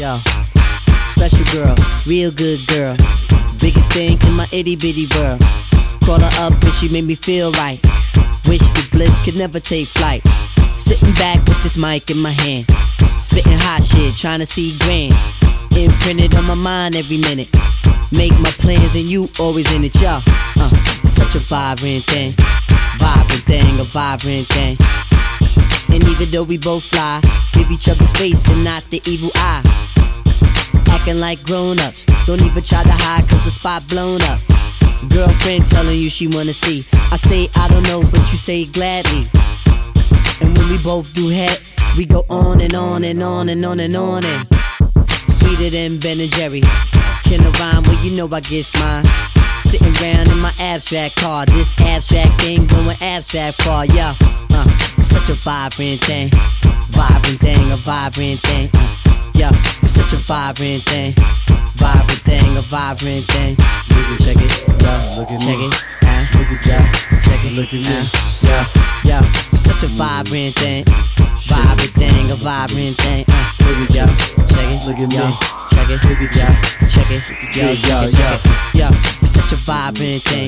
Yo, special girl, real good girl, biggest thing in my itty bitty world. Call her up and she made me feel right. Wish the bliss could never take flight. Sitting back with this mic in my hand, spitting hot shit, trying to see grand. Imprinted on my mind every minute. Make my plans and you always in it, yo. It's such a vibrant thing, a vibrant thing. And even though we both fly, give each other space and not the evil eye. Acting like grown-ups, don't even try to hide cause the spot blown up. Girlfriend telling you she wanna see. I say I don't know, but you say gladly. And when we both do head, we go on and on and on and on and on and sweeter than Ben and Jerry. Can I rhyme? Well, you know I get mine. Sitting around in my abstract car, this abstract thing going abstract far, yeah. It's such a vibrant thing, a vibrant thing. Yeah, it's such a vibrant thing, a vibrant thing. Check it, yeah, look at check me. Look at ya, check it, look at me. Yeah, it's such a vibrant thing, a vibrant thing. Look at ya, check it, look at me. Check it, look at ya, check it, yeah, it's such a vibrant thing,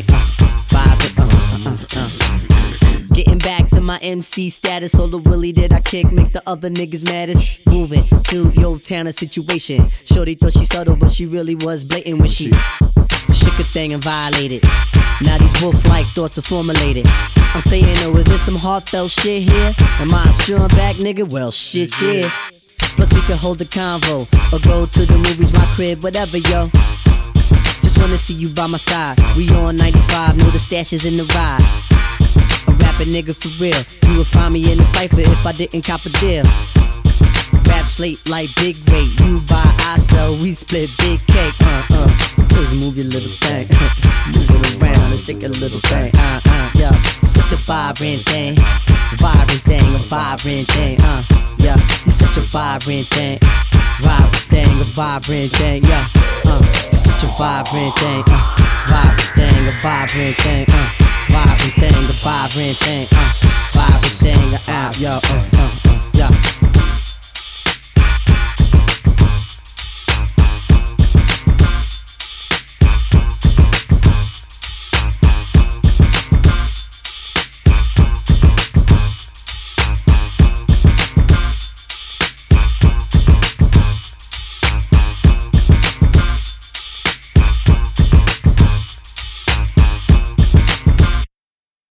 Getting back to my MC status, all the willy that I kick make the other niggas maddest. Moving through your town situation. Shorty thought she subtle, but she really was blatant when she shook a thing and violated. Now these wolf-like thoughts are formulated. I'm saying, oh, is there some heartfelt shit here? Am I a strong back nigga? Well, shit, yeah. Plus we can hold a convo or go to the movies, my crib, whatever, yo. Just wanna see you by my side. We on 95, know the stash is in the ride. A rapping nigga for real. You would find me in the cypher if I didn't cop a deal. Rap slate like big weight. You buy, I sell, we split big cake. Just move your little thing. Move it around and shake a little thing. Yeah, it's such a vibrant thing, a vibrant thing. Yeah, it's such a vibrant thing, a vibrant thing. Yeah, it's such a vibrant thing, a vibrant thing. Vibrant thing, a vibrant thing, out, yo.